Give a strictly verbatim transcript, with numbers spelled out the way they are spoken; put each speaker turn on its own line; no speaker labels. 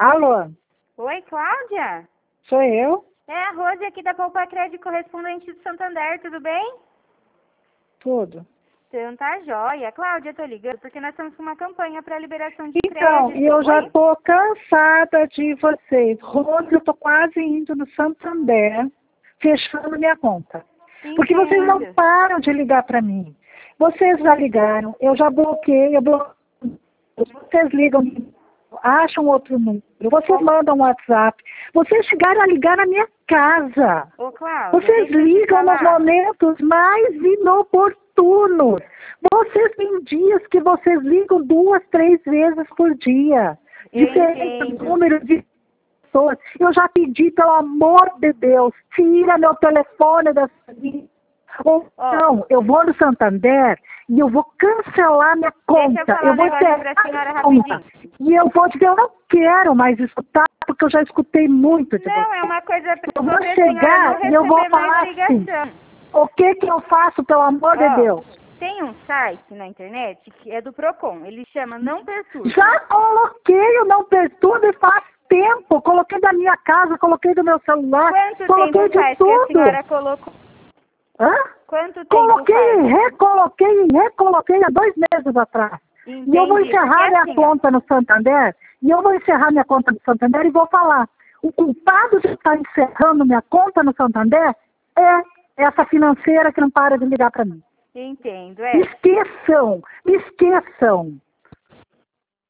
Alô,
Oi, Cláudia?
sou eu?
É a Rose aqui da Poupa Crédito, correspondente do Santander, tudo bem?
Tudo.
Então tá jóia. Cláudia, eu tô ligando porque nós estamos com uma campanha para liberação de
Então,
crédito.
e eu já
Oi?
tô cansada de vocês. Rose, eu tô quase indo no Santander, fechando minha conta. Porque vocês não
Entendo.
param de ligar para mim. Vocês já ligaram, eu já bloqueei, eu bloqueei. Vocês ligam, acham outro número, vocês mandam um WhatsApp. Vocês chegaram a ligar na minha casa.
Ô, Cláudia,
Vocês
deixa eu te
ligam nos
falar.
momentos mais inoportunos. Vocês têm dias que vocês ligam duas, três vezes por dia.
Eu
Diferente
entendo.
número de pessoas. Eu já pedi, pelo amor de Deus, tira meu telefone da vida. Ou
Ó.
não, eu vou no Santander e eu vou cancelar minha conta.
Deixa eu falar um
vou
negócio
encerrar
pra senhora
a conta.
rapidinho.
E eu vou dizer, eu não quero mais escutar, porque eu já escutei muito de
Não,
você.
é uma coisa pra
Eu vou
sobre a senhora
chegar
não
e eu vou
receber
falar
mais
assim,
ligação.
o que que eu faço, pelo amor de
Ó,
Deus?
tem um site na internet que é do Procon, ele chama Não Perturbe.
Já coloquei o Não Perturbe faz tempo. Coloquei da minha casa, coloquei do meu celular,
Quanto
coloquei
tempo
de
faz que a
tudo.
senhora colocou?
Hã?
Quanto tempo
Coloquei e
faz?
recoloquei e recoloquei há dois meses atrás.
Entendi.
E eu vou encerrar
Porque
minha
assim, ó,
conta no Santander, e eu vou encerrar minha conta no Santander e vou falar. O culpado de estar encerrando minha conta no Santander é essa financeira que não para de ligar para mim.
entendo,
Me
é.
esqueçam, me esqueçam.